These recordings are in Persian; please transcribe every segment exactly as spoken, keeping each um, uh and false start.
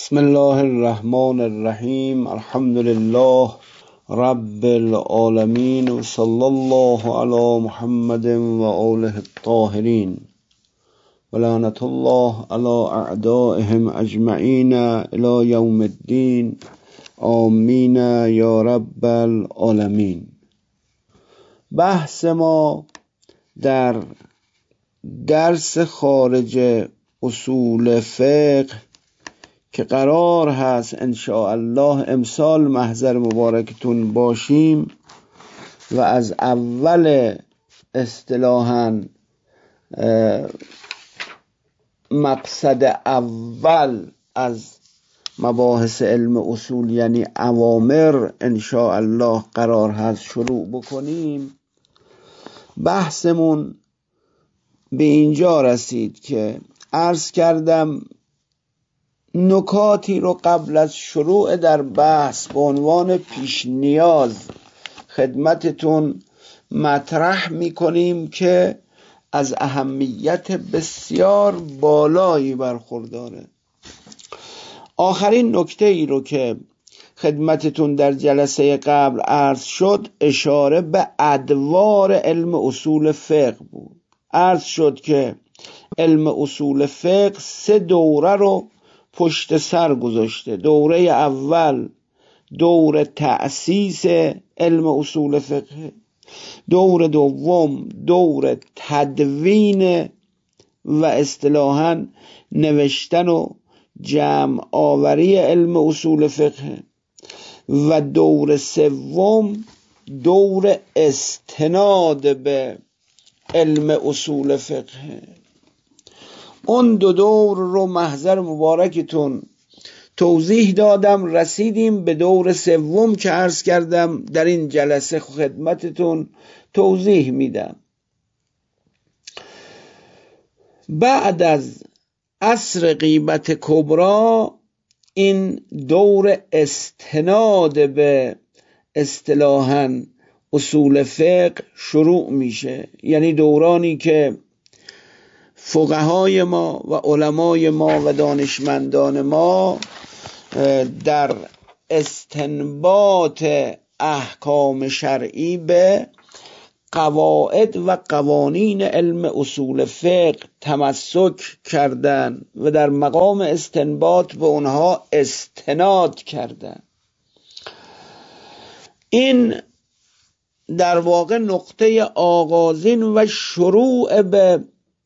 بسم الله الرحمن الرحیم. الحمد لله رب العالمین و صلی الله علی محمد و آله الطاهرین و لعنت الله علی اعدائهم اجمعین الی یوم الدین. آمین یا رب العالمین. بحث ما در درس خارج اصول فقه که قرار هست ان شاء الله امسال محضر مبارکتون باشیم و از اول اصطلاحاً مقصد اول از مباحث علم اصول یعنی اوامر ان شاء الله قرار هست شروع بکنیم. بحثمون به اینجا رسید که عرض کردم نکاتی رو قبل از شروع در بحث به عنوان پیش نیاز خدمتتون مطرح میکنیم که از اهمیت بسیار بالایی برخورداره. آخرین نکته ای رو که خدمتتون در جلسه قبل عرض شد اشاره به ادوار علم اصول فقه بود. عرض شد که علم اصول فقه سه دوره رو پشت سر گذاشته. دوره اول دور تأسیس علم اصول فقه، دور دوم دور تدوین و اصطلاحاً نوشتن و جمع آوری علم اصول فقه، و دور سوم دور استناد به علم اصول فقه. اون دو دور رو محضر مبارکتون توضیح دادم. رسیدیم به دور سوم که عرض کردم در این جلسه خدمتتون توضیح میدم. بعد از عصر غیبت کبرا این دور استناد به اصطلاحاً اصول فقه شروع میشه، یعنی دورانی که فقهای ما و علمای ما و دانشمندان ما در استنباط احکام شرعی به قواعد و قوانین علم اصول فقه تمسک کردند و در مقام استنباط به اونها استناد کردند. این در واقع نقطه آغازین و شروع به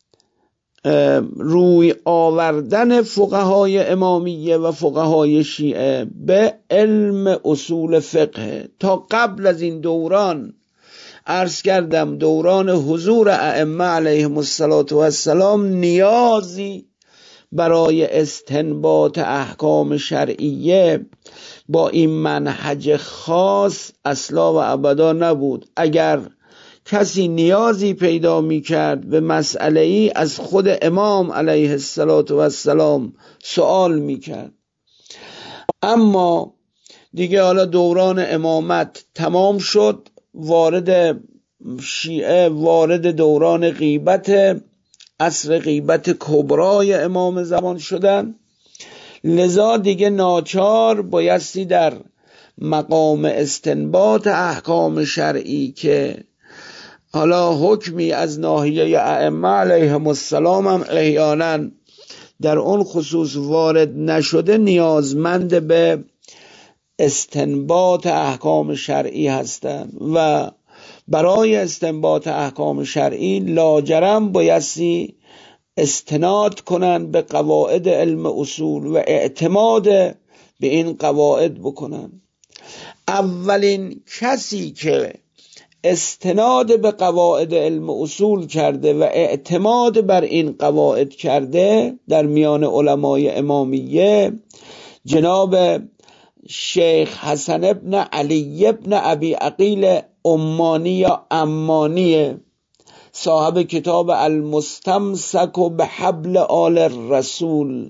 روی آوردن فقهای امامیه و فقهای شیعه به علم اصول فقه. تا قبل از این دوران عرض کردم دوران حضور ائمه علیهم السلام نیازی برای استنباط احکام شرعیه با این منهج خاص اصلا و ابدا نبود. اگر کسی نیازی پیدا می کرد به مسئله ای از خود امام علیه السلام سوال می کرد. اما دیگه حالا دوران امامت تمام شد، وارد شیعه وارد دوران غیبت عصر غیبت کبرای امام زمان شدن، لذا دیگه ناچار بایستی در مقام استنباط احکام شرعی که حالا حکمی از ناحیه ائمه علیهم السلام هم احیانا در اون خصوص وارد نشده، نیازمند به استنباط احکام شرعی هستند و برای استنباط احکام شرعی لاجرم بایستی استناد کنند به قواعد علم اصول و اعتماد به این قواعد بکنند. اولین کسی که استناد به قواعد علم اصول کرده و اعتماد بر این قواعد کرده در میان علمای امامیه جناب شیخ حسن ابن علی ابن ابی عقیل عمانی یا عمانی، صاحب کتاب المستمسک به حبل آل الرسول.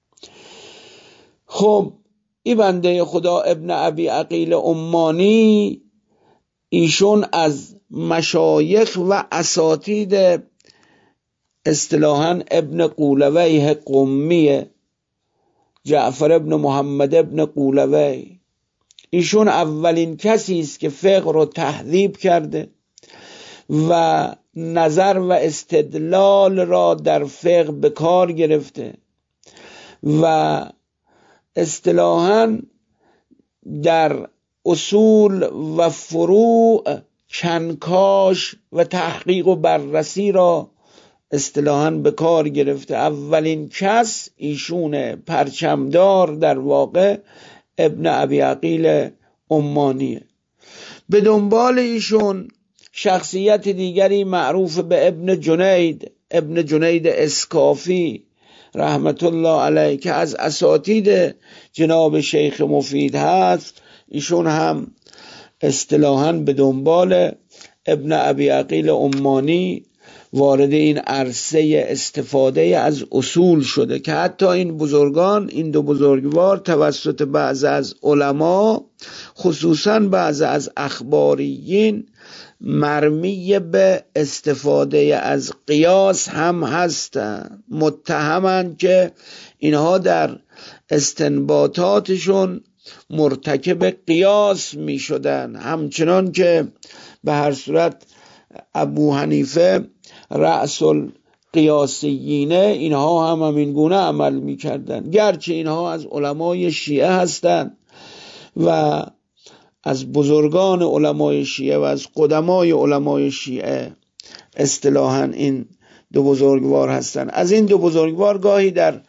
خب این بنده خدا ابن ابی عقیل عمانی ایشون از مشایخ و اساتید اصطلاحاً ابن قولویه قمیه جعفر ابن محمد ابن قولوی. ایشون اولین کسی است که فقه رو تهذیب کرده و نظر و استدلال را در فقه به کار گرفته و اصطلاحاً در اصول و فروع کنکاش و تحقیق و بررسی را اصطلاحاً به کار گرفته. اولین کس ایشونه، پرچمدار در واقع ابن ابی عقیل عمانیه. به دنبال ایشون شخصیت دیگری معروف به ابن جنید، ابن جنید اسکافی رحمت الله علیه که از اساتید جناب شیخ مفید هست، ایشون هم اصطلاحاً به دنبال ابن ابی عقیل عمانی وارد این عرصه استفاده از اصول شده که حتی این بزرگان، این دو بزرگوار توسط بعض از علما خصوصاً بعض از اخباریین مرمی به استفاده از قیاس هم هستند، متهمند که اینها در استنباطاتشون مرتکب قیاس می شدن، همچنان که به هر صورت ابو حنیفه رأس القیاسیینه اینها هم همین گونه عمل می کردن، گرچه اینها از علمای شیعه هستند و از بزرگان علمای شیعه و از قدمای علمای شیعه اصطلاحاً این دو بزرگوار هستند. از این دو بزرگوار گاهی در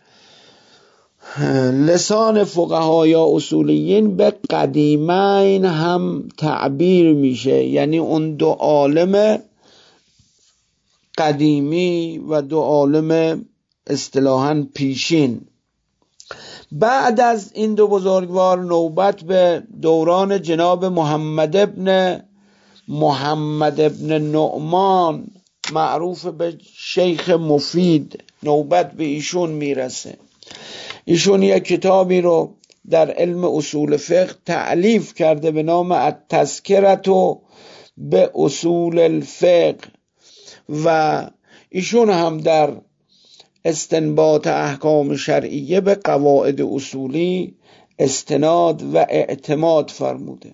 لسان فقها یا اصولیین به قدیمین هم تعبیر میشه، یعنی اون دو عالم قدیمی و دو عالم اصطلاحاً پیشین. بعد از این دو بزرگوار نوبت به دوران جناب محمد ابن محمد ابن نعمان معروف به شیخ مفید نوبت به ایشون میرسه. ایشون یک کتابی رو در علم اصول فقه تألیف کرده به نام التذکرة به اصول الفقه و ایشون هم در استنباط احکام شرعیه به قواعد اصولی استناد و اعتماد فرموده.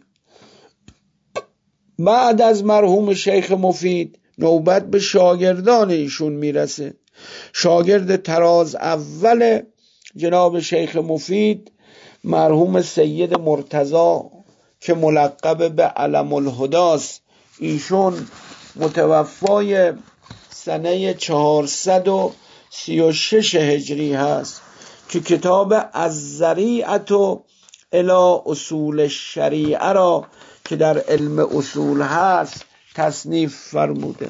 بعد از مرحوم شیخ مفید نوبت به شاگردان ایشون میرسه. شاگرد تراز اول جناب شیخ مفید مرحوم سید مرتضی که ملقب به علم الهداست، ایشون متوفای سنه چهارصد و سی و شش هجری هست که کتاب الذریعة الی اصول الشریعه را که در علم اصول هست تصنیف فرموده.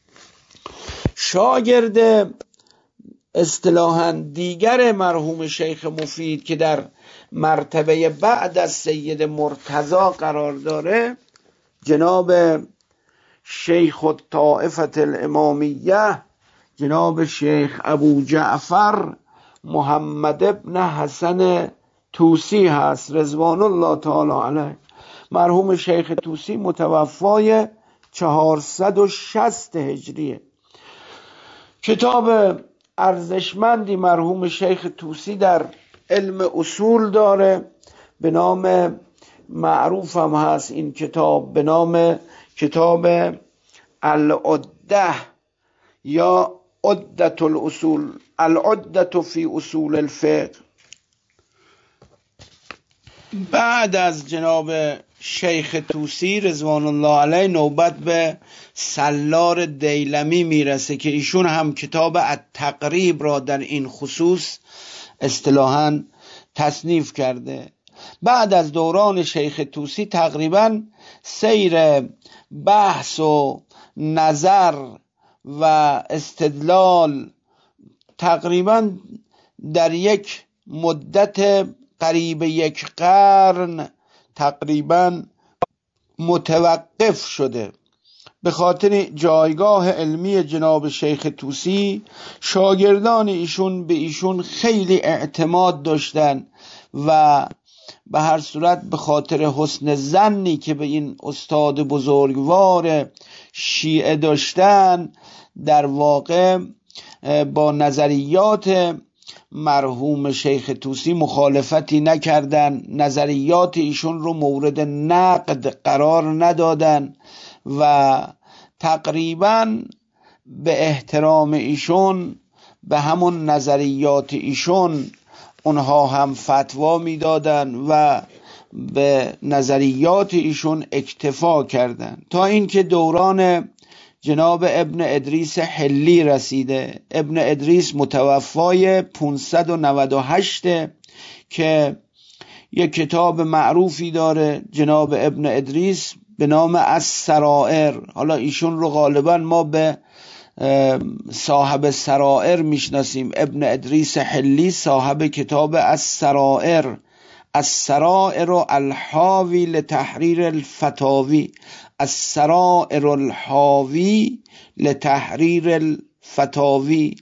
شاگرد اصطلاحاً دیگر مرحوم شیخ مفید که در مرتبه بعد از سید مرتضی قرار داره جناب شیخ الطائفة الامامیه جناب شیخ ابو جعفر محمد ابن حسن طوسی هست رضوان الله تعالی علیه. مرحوم شیخ طوسی متوفای چهارصد و شصت هجریه. کتاب ارزشمندی مرحوم شیخ طوسی در علم اصول داره به نام، معروف هم هست این کتاب به نام کتاب العده یا عدة الاصول، العدة فی اصول الفقه. بعد از جناب شیخ طوسی رضوان الله علیه نوبت به سلار دیلمی میرسه که ایشون هم کتاب التقریب را در این خصوص اصطلاحاً تصنیف کرده. بعد از دوران شیخ طوسی تقریباً سیر بحث و نظر و استدلال تقریباً در یک مدت قریب یک قرن تقریباً متوقف شده. به خاطر جایگاه علمی جناب شیخ طوسی شاگردان ایشون به ایشون خیلی اعتماد داشتن و به هر صورت به خاطر حسن ظنی که به این استاد بزرگوار شیعه داشتن در واقع با نظریات مرحوم شیخ طوسی مخالفتی نکردن، نظریات ایشون رو مورد نقد قرار ندادن و تقریبا به احترام ایشون به همون نظریات ایشون اونها هم فتوا میدادن و به نظریات ایشون اکتفا کردن، تا اینکه دوران جناب ابن ادریس حلی رسیده. ابن ادریس متوفای پانصد و نود و هشت که یک کتاب معروفی داره جناب ابن ادریس به نام السرائر. حالا ایشون رو غالبا ما به صاحب سرائر میشناسیم. ابن ادریس حلی صاحب کتاب السرائر، السرائر الحاوی لتحریر الفتاوی، السرائر الحاوی لتحریر الفتاوی.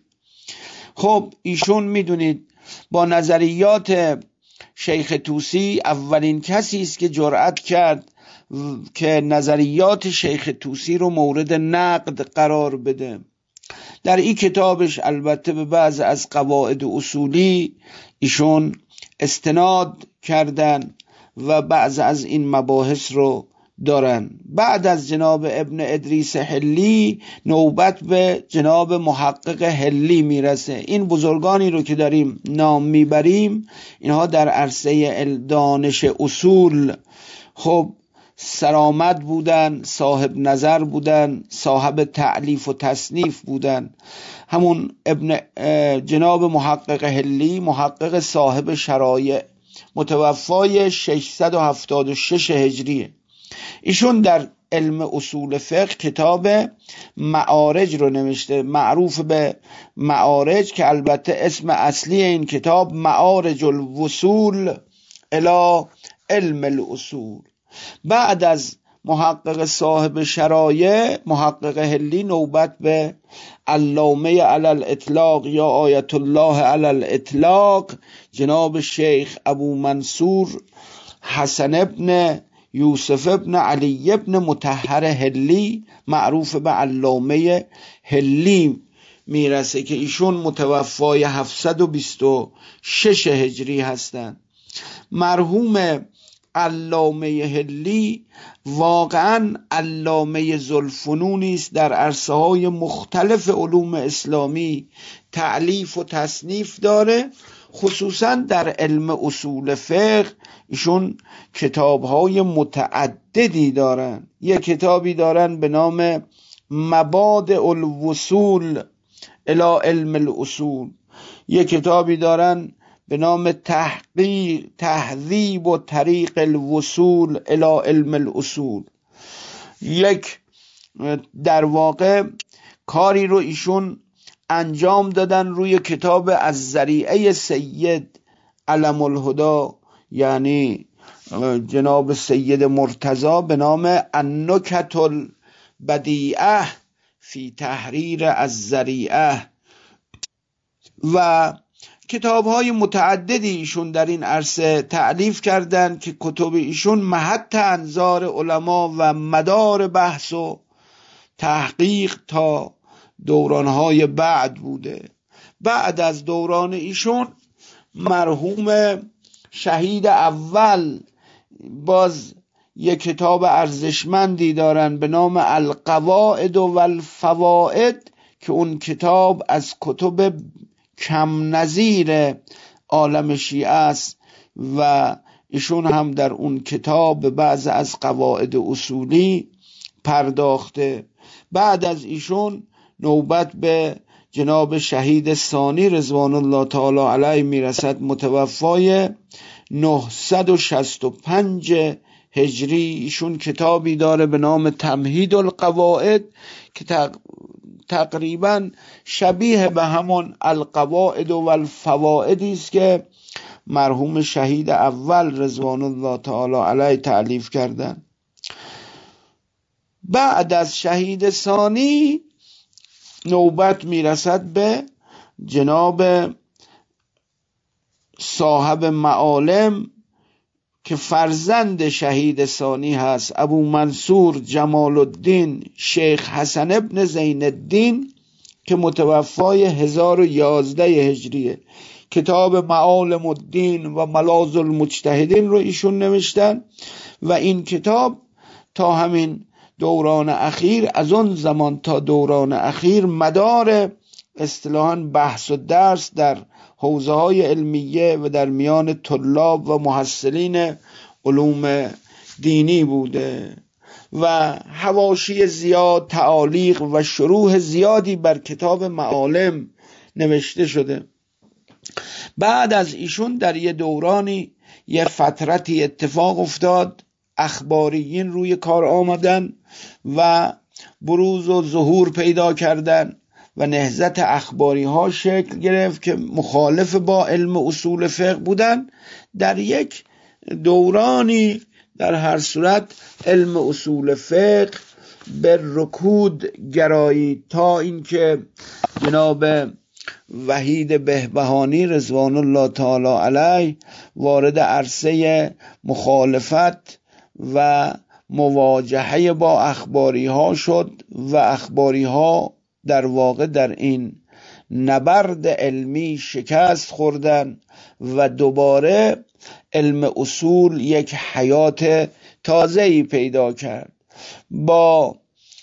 خب ایشون میدونید با نظریات شیخ طوسی اولین کسی است که جرأت کرد که نظریات شیخ طوسی رو مورد نقد قرار بده. در این کتابش البته به بعض از قواعد اصولی ایشون استناد کردن و بعض از این مباحث رو دارن. بعد از جناب ابن ادریس حلی نوبت به جناب محقق حلی میرسه. این بزرگانی رو که داریم نام میبریم اینها در عرصه دانش اصول خب سرآمد بودن، صاحب نظر بودن، صاحب تألیف و تصنیف بودن. همون ابن جناب محقق حلی، محقق صاحب شرایع، متوفای ششصد و هفتاد و شش هجریه. ایشون در علم اصول فقه کتاب معارج رو نوشته، معروف به معارج، که البته اسم اصلی این کتاب معارج الوصول الی علم الاصول. بعد از محقق صاحب شرایع محقق حلی نوبت به علامه علی الاطلاق یا آیت الله علی الاطلاق جناب شیخ ابو منصور حسن ابن یوسف ابن علی ابن مطهر حلی معروف به علامه حلی میرسه که ایشون متوفای هفتصد و بیست و شش هجری هستند. مرحوم علامه حلی واقعا علامه ذوالفنونی است، در عرصه های مختلف علوم اسلامی تألیف و تصنیف داره. خصوصا در علم اصول فقه ایشون کتاب‌های متعددی دارن. یک کتابی دارن به نام مبادئ الوصول الی علم الاصول، یک کتابی دارن به نام تحقیق تهذیب و طریق الوصول الی علم الاصول. یک در واقع کاری رو ایشون انجام دادن روی کتاب الذریعه سید علم الهدا، یعنی جناب سید مرتضی، به نام النکت البدیعه فی تحریر الذریعه. و کتاب‌های متعددی ایشون در این عرصه تألیف کردند که کتب ایشون محط انظار علما و مدار بحث و تحقیق تا دورانهای بعد بوده. بعد از دوران ایشون مرحوم شهید اول باز یک کتاب ارزشمندی دارن به نام القواعد و الفوائد که اون کتاب از کتب کم نظیر عالم شیعه است و ایشون هم در اون کتاب به بعض از قواعد اصولی پرداخته. بعد از ایشون نوبت به جناب شهید ثانی رضوان الله تعالی علیه میرسد، متوفای نهصد و شصت و پنج هجری. ایشون کتابی داره به نام تمهید القواعد که تق... تقریبا شبیه به همون القواعد و الفوائدی است که مرحوم شهید اول رضوان الله تعالی علیه تألیف کردن. بعد از شهید ثانی نوبت میرسد به جناب صاحب معالم که فرزند شهید ثانی هست، ابو منصور جمال الدین شیخ حسن ابن زین الدین که متوفای هزار و یازده هجریه. کتاب معالم الدین و ملاذ المجتهدین رو ایشون نوشتن و این کتاب تا همین دوران اخیر، از اون زمان تا دوران اخیر، مدار اصطلاحاً بحث و درس در حوزه های علمیه و در میان طلاب و محصلین علوم دینی بوده و حواشی زیاد، تعالیق و شروح زیادی بر کتاب معالم نوشته شده. بعد از ایشون در یه دورانی یه فترتی اتفاق افتاد، اخباریین روی کار آمدن و بروز و ظهور پیدا کردن و نهضت اخباری ها شکل گرفت که مخالف با علم اصول فقه بودن. در یک دورانی در هر صورت علم اصول فقه به رکود گرایید تا اینکه جناب وحید بهبهانی رضوان الله تعالی علیه وارد عرصه مخالفت و مواجهه با اخباری ها شد و اخباری ها در واقع در این نبرد علمی شکست خوردن و دوباره علم اصول یک حیات تازه‌ای پیدا کرد. با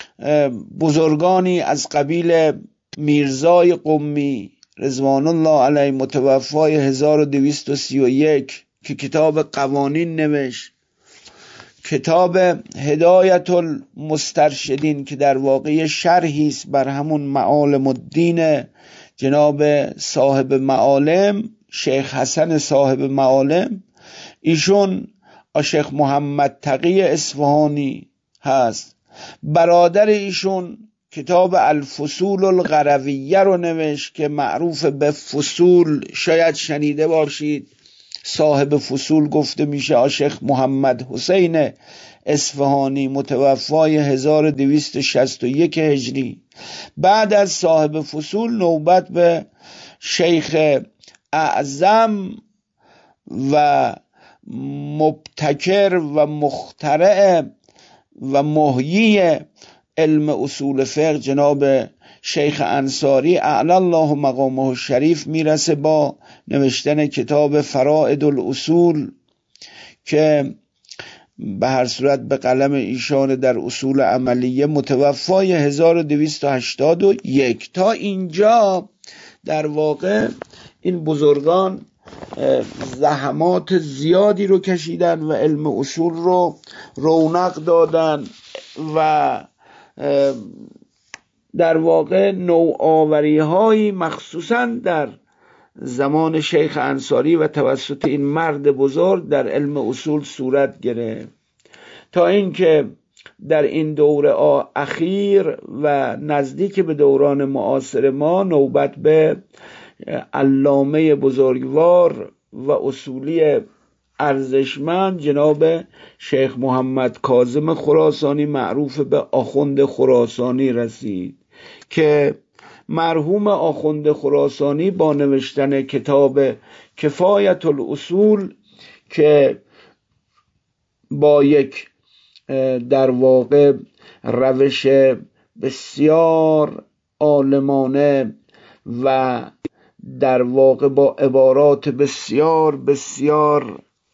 بزرگانی از قبیل میرزای قمی رضوان الله علیه متوفای هزار و دویست و سی و یک که کتاب قوانین نوشت، کتاب هدایت المسترشدین که در واقع شرحی است بر همون معالم الدین جناب صاحب معالم شیخ حسن صاحب معالم، ایشون شیخ محمد تقی اصفهانی هست. برادر ایشون کتاب الفصول القرویه رو نوشت که معروف به فصول، شاید شنیده باشید، صاحب فصول گفته میشه. شیخ محمد حسین اصفهانی متوفای هزار و دویست و شصت و یک هجری. بعد از صاحب فصول نوبت به شیخ اعظم و مبتکر و مخترع و محیی علم اصول فقه جناب شیخ انصاری اعلی الله مقامه الشریف میرسه با نوشتن کتاب فرائد الاصول که به هر صورت به قلم ایشان در اصول عملیه متوفای هزار و دویست و هشتاد و یک. تا اینجا در واقع این بزرگان زحمات زیادی رو کشیدن و علم اصول رو رونق دادن و در واقع نوآوری هایی مخصوصا در زمان شیخ انصاری و توسط این مرد بزرگ در علم اصول صورت گرفت تا اینکه در این دوره اخیر و نزدیک به دوران معاصر ما نوبت به علامه بزرگوار و اصولی ارزشمند جناب شیخ محمد کاظم خراسانی معروف به آخوند خراسانی رسید که مرحوم آخوند خراسانی با نوشتن کتاب کفایت الاصول که با یک در واقع روش بسیار عالمانه و در واقع با عبارات بسیار بسیار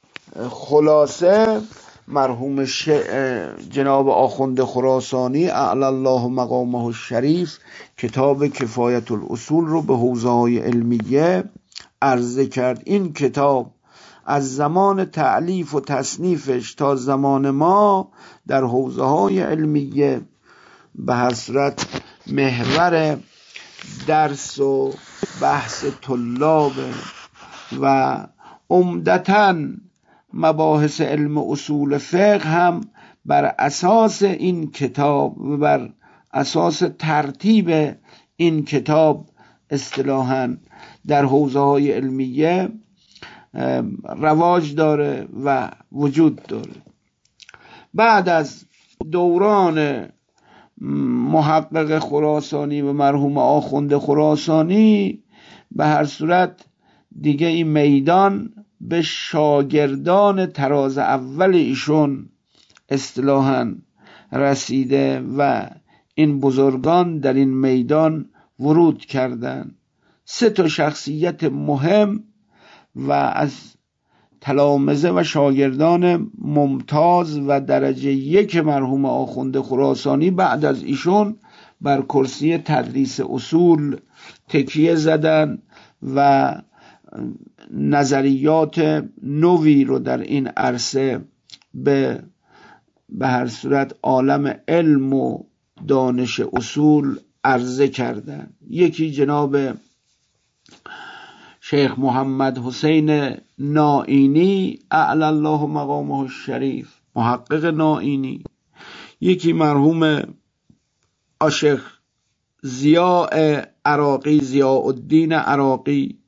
خلاصه، مرحوم جناب آخوند خراسانی اعلی الله مقامه الشریف کتاب کفایت الاصول رو به حوزه های علمیه عرضه کرد. این کتاب از زمان تألیف و تصنیفش تا زمان ما در حوزه های علمیه به هر صورت محور درس و بحث طلاب و عمدتاً مباحث علم اصول فقه هم بر اساس این کتاب و بر اساس ترتیب این کتاب اصطلاحاً در حوزه های علمیه رواج داره و وجود داره. بعد از دوران محقق خراسانی و مرحوم آخوند خراسانی به هر صورت دیگه این میدان به شاگردان تراز اول ایشون اصطلاحاً رسیده و این بزرگان در این میدان ورود کردند. سه تا شخصیت مهم و از تلامذه و شاگردان ممتاز و درجه یک مرحوم آخوند خراسانی بعد از ایشون بر کرسی تدریس اصول تکیه زدن و نظریات نوی رو در این عرصه به به هر صورت عالم علم و دانش اصول عرضه کردن. یکی جناب شیخ محمد حسین نائینی اعلی الله مقامه الشریف، محقق نائینی. یکی مرحوم آشیخ ضیاء عراقی، ضیاء الدین عراقی،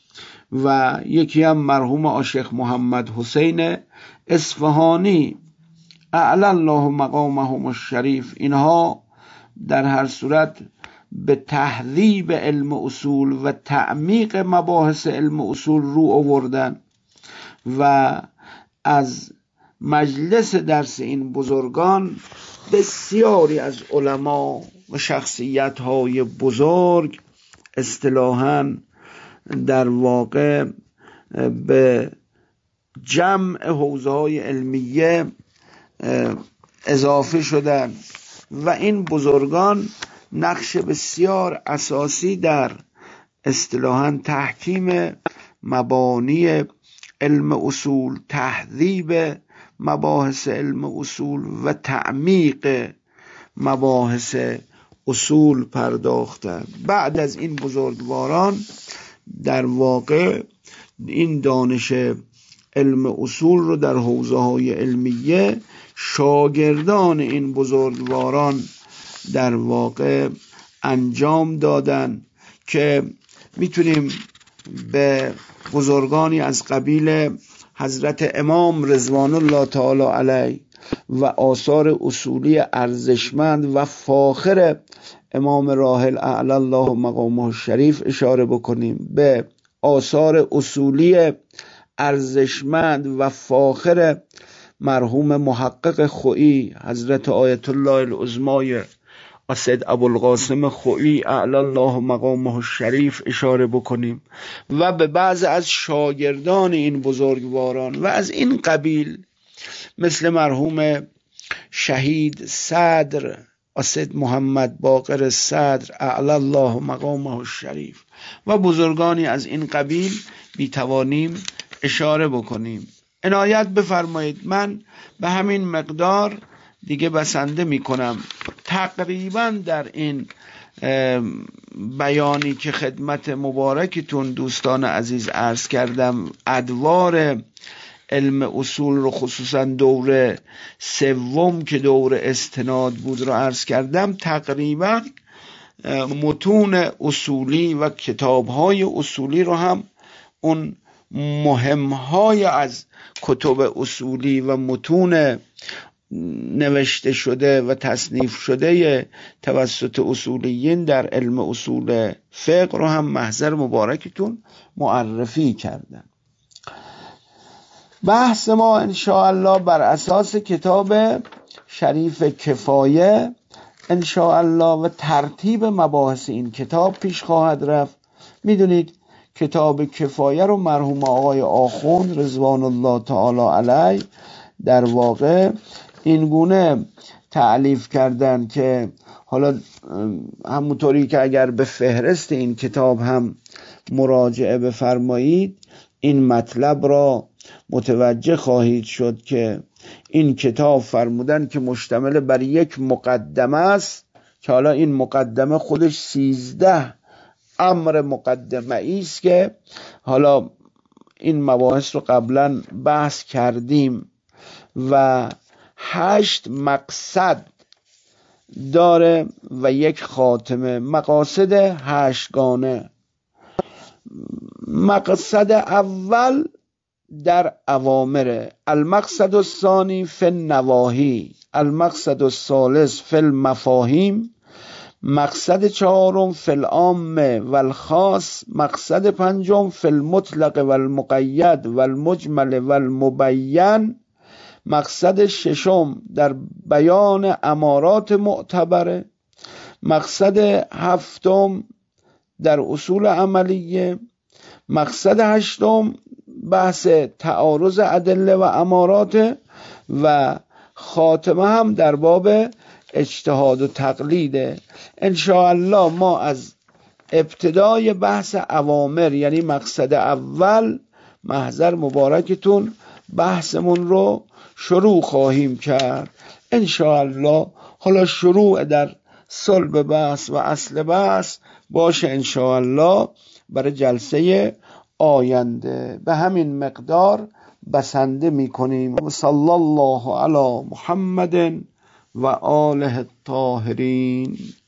و یکی هم مرحوم آشیخ محمد حسین اصفهانی اعلی الله مقامهم الشریف. اینها در هر صورت به تهذیب علم اصول و تعمیق مباحث علم اصول رو آوردن و از مجلس درس این بزرگان بسیاری از علما و شخصیت‌های بزرگ اصطلاحاً در واقع به جمع حوزه‌های علمیه اضافه شدن و این بزرگان نقش بسیار اساسی در اصطلاحاً تحکیم مبانی علم اصول، تهذیب مباحث علم اصول و تعمیق مباحث اصول پرداختند. بعد از این بزرگواران در واقع این دانش علم اصول رو در حوزه‌های علمیه شاگردان این بزرگواران در واقع انجام دادن که میتونیم به بزرگانی از قبیل حضرت امام رضوان الله تعالی علیه و آثار اصولی ارزشمند و فاخر امام راحل اعلی الله مقامه الشریف اشاره بکنیم، به آثار اصولی ارزشمند و فاخر مرحوم محقق خویی حضرت آیت الله العظمای اسد ابوالقاسم خویی اعلی الله مقامه الشریف اشاره بکنیم و به بعض از شاگردان این بزرگواران و از این قبیل مثل مرحوم شهید صدر اسد محمد باقر صدر اعلی الله مقامه الشریف و بزرگانی از این قبیل میتوانیم اشاره بکنیم. عنایت بفرمایید، من به همین مقدار دیگه بسنده میکنم. تقریبا در این بیانی که خدمت مبارکتون دوستان عزیز عرض کردم، ادوار علم اصول رو خصوصا دوره سوم که دوره استناد بود رو عرض کردم. تقریبا متون اصولی و کتاب‌های اصولی رو هم اون مهم‌های از کتب اصولی و متون نوشته شده و تصنیف شده توسط اصولیین در علم اصول فقه رو هم محضر مبارکتون معرفی کردم. بحث ما انشاءالله بر اساس کتاب شریف کفایه انشاءالله و ترتیب مباحث این کتاب پیش خواهد رفت. میدونید کتاب کفایه رو مرحوم آقای آخوند رضوان الله تعالی علیه در واقع این گونه تألیف کردن که حالا همونطوری که اگر به فهرست این کتاب هم مراجعه بفرمایید این مطلب را متوجه خواهید شد که این کتاب فرمودن که مشتمل بر یک مقدمه است که حالا این مقدمه خودش سیزده امر مقدمه است که حالا این مباحث رو قبلا بحث کردیم و هشت مقصد داره و یک خاتمه. مقاصد هشتگانه. مقصد اول در اوامر، المقصد الثانی فی النواهی، المقصد الثالث فی المفاهیم، مقصد چهارم فی العام و الخاص، مقصد پنجم فی المطلق و المقید و المجمل و المبین، مقصد ششم در بیان امارات معتبره، مقصد هفتم در اصول عملیه، مقصد هشتم بحث تعارض ادله و امارات و خاتمه هم در باب اجتهاد و تقلیده. انشاءالله ما از ابتدای بحث اوامر یعنی مقصد اول محضر مبارکتون بحثمون رو شروع خواهیم کرد انشاءالله. حالا شروع در صلب بحث و اصل بحث باشه انشاءالله برای جلسه آینده. به همین مقدار بسنده میکنیم. صلی الله علی محمد و آله الطاهرین.